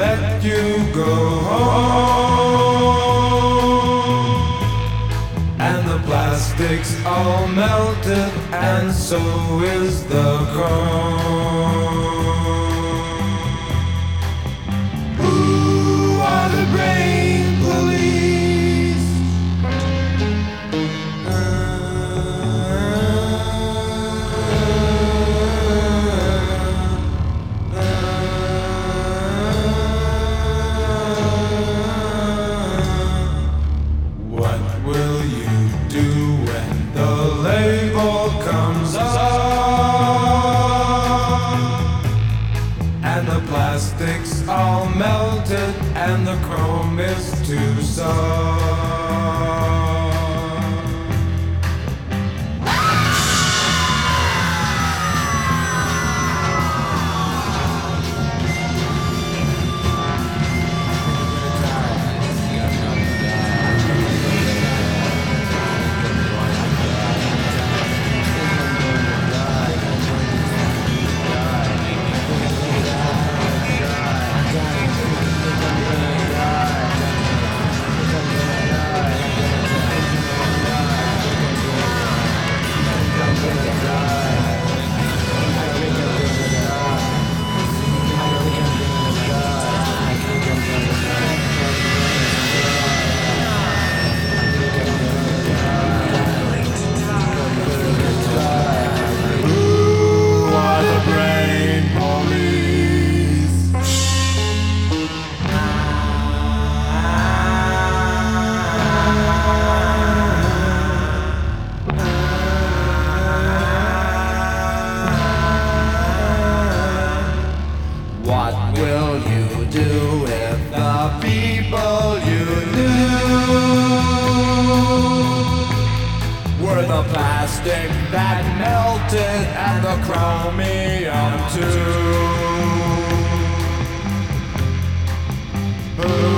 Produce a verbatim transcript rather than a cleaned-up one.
let you go home. And the plastic's all melted, and so is the chrome. Who are the brain police? What will you do when the label comes off? And the plastic's all melted, and the chrome is too soft. What will you do if the people you knew were the plastic that melted and the chromium too?